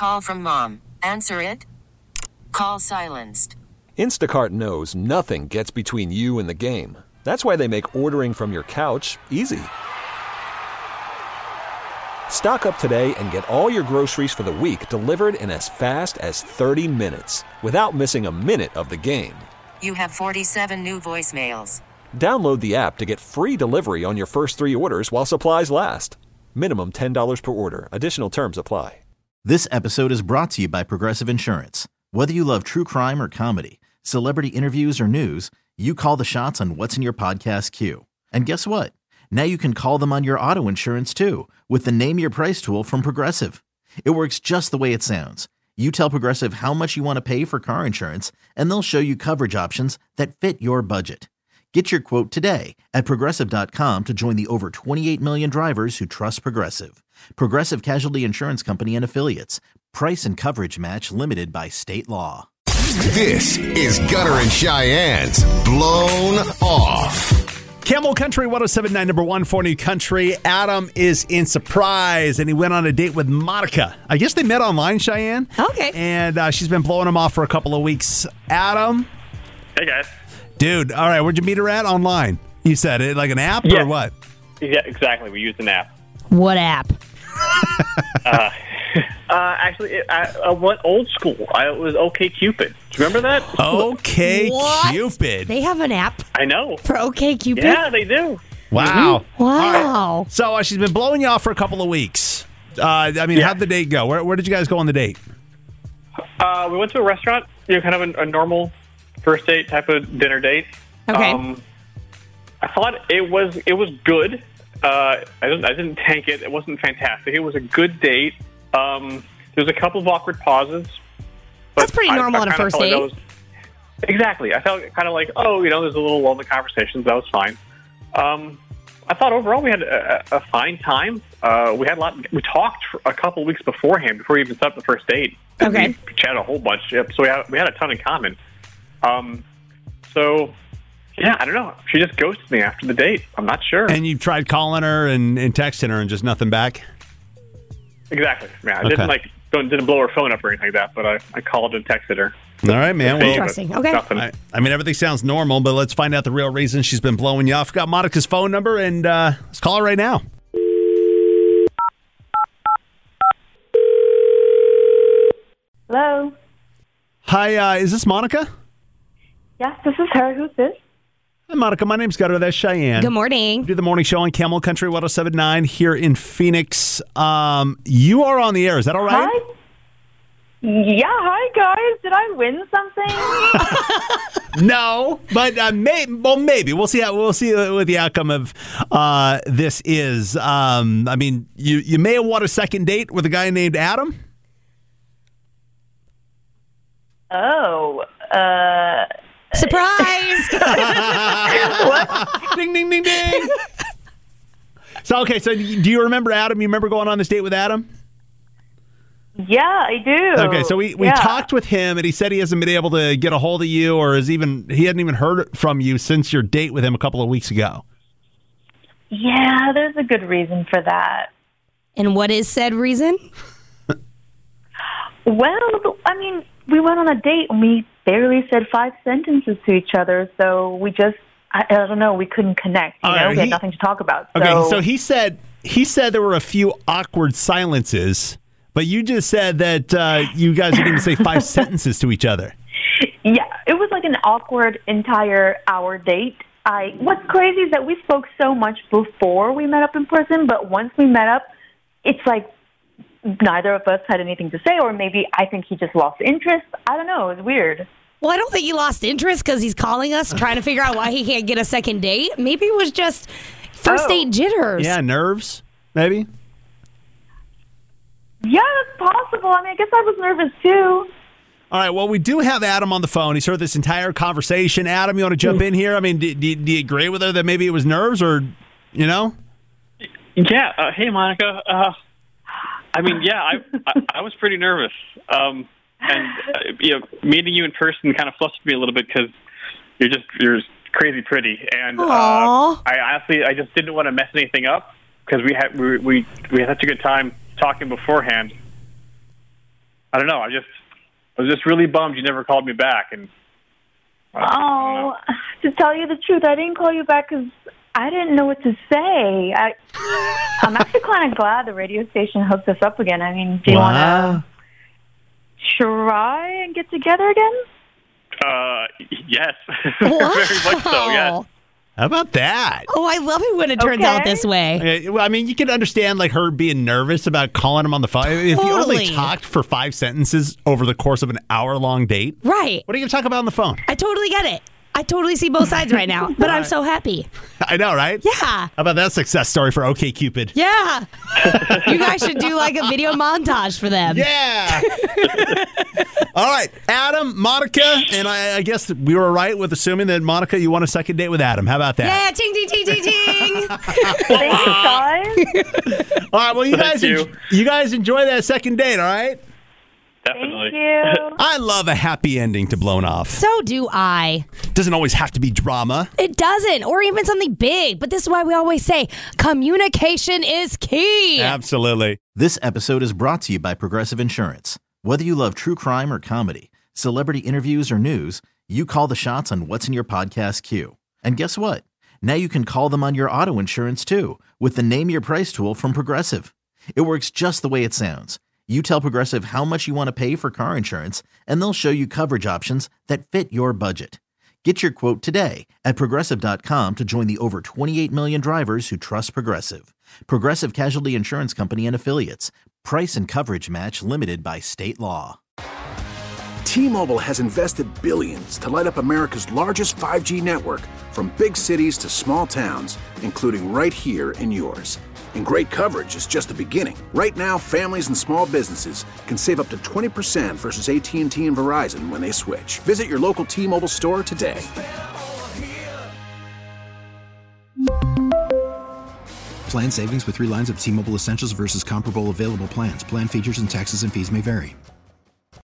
call from mom. Answer it. Call silenced. Instacart knows nothing gets between you and the game. That's why they make ordering from your couch easy. Stock up today and get all your groceries for the week delivered in as fast as 30 minutes without missing a minute of the game. You have 47 new voicemails. Download the app to get free delivery on your first 3 orders while supplies last. Minimum $10 per order. Additional terms apply. This episode is brought to you by Progressive Insurance. Whether you love true crime or comedy, celebrity interviews or news, you call the shots on what's in your podcast queue. And guess what? Now you can call them on your auto insurance too with the Name Your Price tool from Progressive. It works just the way it sounds. You tell Progressive how much you want to pay for car insurance, and they'll show you coverage options that fit your budget. Get your quote today at Progressive.com to join the over 28 million drivers who trust Progressive. Progressive Casualty Insurance Company and Affiliates. Price and coverage match limited by state law. This is Gunner and Cheyenne's Blown Off. Camel Country 107.9, number one for New Country. Adam is in Surprise, and he went on a date with Monica. I guess they met online, Cheyenne. Okay. And she's been blowing him off for a couple of weeks. Adam? Hey, guys. Dude, all right, where'd you meet her at? Online. You said it, like an app or what? Yeah, exactly. We used an app. What app? Actually, I went old school. It was OkCupid. Do you remember that? OkCupid. They have an app I know. for OkCupid? Yeah, they do. Wow. Wow. So she's been blowing you off for a couple of weeks. How'd the date go? Where did you guys go on the date? We went to a restaurant, kind of a normal first date type of dinner date. Okay. I thought it was good. I didn't tank it. It wasn't fantastic. It was a good date. There was a couple of awkward pauses. But That's pretty normal on a first date. Exactly. I felt kind of like, there's a little lull in the conversations. That was fine. I thought overall we had a fine time. We talked for a couple of weeks beforehand before we even set up the first date. Okay. We chatted a whole bunch. So we had a ton in common. Yeah, I don't know. She just ghosted me after the date. I'm not sure. And you tried calling her and texting her and just nothing back? Exactly. Yeah, I didn't blow her phone up or anything like that, but I called and texted her. All right, man. Well, interesting. Okay. I mean, everything sounds normal, but let's find out the real reason she's been blowing you off. Got Monica's phone number, and let's call her right now. Hello. Hi, is this Monica? Yes, this is her. Who's this? Hi, Monica. My name's Gunnar. That's Cheyenne. Good morning. We do the morning show on Camel Country 107.9 here in Phoenix. You are on the air. Is that all right? Hi. Yeah, hi, guys. Did I win something? No, but maybe. We'll see what the outcome of this is. You may have won a second date with a guy named Adam. Oh, Surprise! what? Ding, ding, ding, ding. So do you remember Adam? You remember going on this date with Adam? Yeah, I do. Okay, so we talked with him, and he said he hasn't been able to get a hold of you, or he hadn't even heard from you since your date with him a couple of weeks ago. Yeah, there's a good reason for that. And what is said reason? Well, we went on a date and we barely said 5 sentences to each other, so we just, I don't know, we couldn't connect. We had nothing to talk about. Okay, so he said there were a few awkward silences, but you just said that you guys didn't even say 5 sentences to each other. Yeah, it was like an awkward entire hour date. What's crazy is that we spoke so much before we met up in person, but once we met up, it's like neither of us had anything to say, or maybe I think he just lost interest. I don't know. It's weird. Well, I don't think he lost interest because he's calling us trying to figure out why he can't get a second date. Maybe it was just first date jitters. Yeah, nerves, maybe. Yeah, that's possible. I guess I was nervous too. All right, well, we do have Adam on the phone. He's heard this entire conversation. Adam, you want to jump in here? Do you agree with her that maybe it was nerves or, Yeah. Hey, Monica. I was pretty nervous. Meeting you in person kind of flustered me a little bit because you're crazy pretty. And I just didn't want to mess anything up because we had such a good time talking beforehand. I don't know. I was just really bummed you never called me back. And to tell you the truth, I didn't call you back because I didn't know what to say. I'm actually kind of glad the radio station hooked us up again. I mean, do you want to try and get together again? Yes. Wow. Very much so, yes. How about that? Oh, I love it when it turns out this way. I mean, you can understand like her being nervous about calling him on the phone. If you only talked for 5 sentences over the course of an hour-long date, right? What are you going to talk about on the phone? I totally get it. I totally see both sides right now, but I'm so happy. I know, right? Yeah. How about that success story for OkCupid? Yeah. You guys should do like a video montage for them. Yeah. All right, Adam, Monica, and I guess we were right with assuming that, Monica, you want a second date with Adam. How about that? Yeah, ting, ting, ting, ting, ting. Thank you, guys. All right, well, you guys enjoy that second date, all right? Definitely. Thank you. I love a happy ending to Blown Off. So do I. Doesn't always have to be drama. It doesn't, or even something big. But this is why we always say communication is key. Absolutely. This episode is brought to you by Progressive Insurance. Whether you love true crime or comedy, celebrity interviews or news, you call the shots on what's in your podcast queue. And guess what? Now you can call them on your auto insurance too with the Name Your Price tool from Progressive. It works just the way it sounds. You tell Progressive how much you want to pay for car insurance, and they'll show you coverage options that fit your budget. Get your quote today at Progressive.com to join the over 28 million drivers who trust Progressive. Progressive Casualty Insurance Company and Affiliates. Price and coverage match limited by state law. T-Mobile has invested billions to light up America's largest 5G network, from big cities to small towns, including right here in yours. And great coverage is just the beginning. Right now, families and small businesses can save up to 20% versus AT&T and Verizon when they switch. Visit your local T-Mobile store today. Plan savings with 3 lines of T-Mobile Essentials versus comparable available plans. Plan features and taxes and fees may vary.